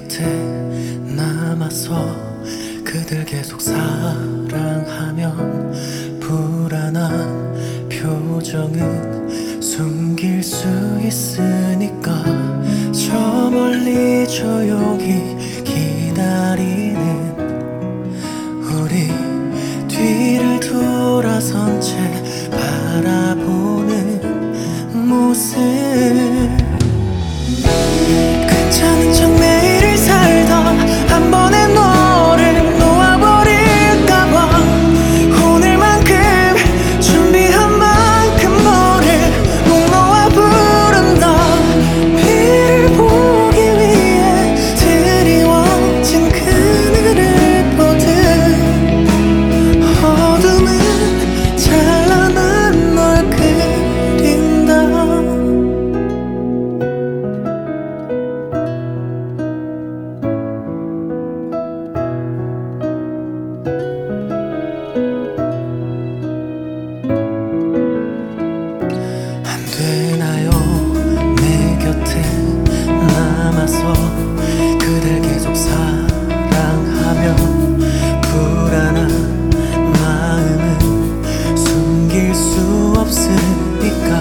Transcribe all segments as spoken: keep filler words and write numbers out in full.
곁에 남아서 그댈 계속 사랑하면 불안한 표정은 숨길 수 있으니까 저 멀리 조용히 기다리는 우리 뒤를 돌아선 채 바라보는 모습 괜찮은 척 내일을 살던 한 번에 너를 놓아버릴까봐 오늘만큼 준비한 만큼 너를 목 놓아 부른다. 비를 보기 위해 드리워진 그늘을 보듯 어둠은 찬란한 널 그린다. 안 되나요 내 곁에 남아서 그댈 계속 사랑하며 불안한 마음은 숨길 수 없으니까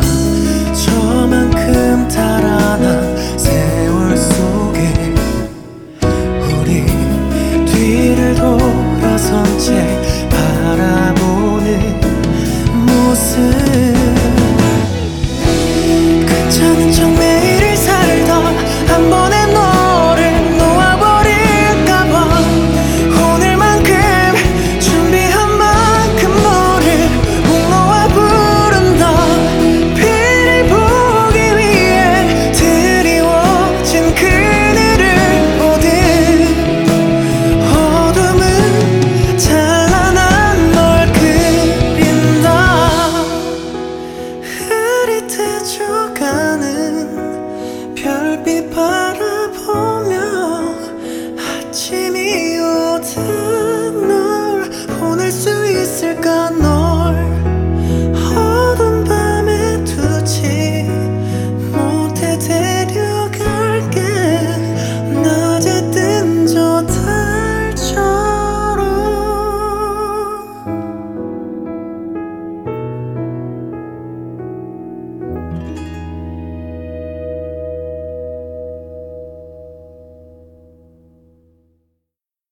저만큼 달아난 세월 속에 우리 뒤를 돌아선 채 바라보는 모습 괜찮은 척 내일을 살던 한 번에 너를 놓아버릴까봐 오늘만큼 준비한 만큼 너를 목 놓아 부른다. 비를 보기 위해 드리워진 그늘을 보듯 어둠은 찬란한 널 그린다. 흐릿해져가는 별빛 바람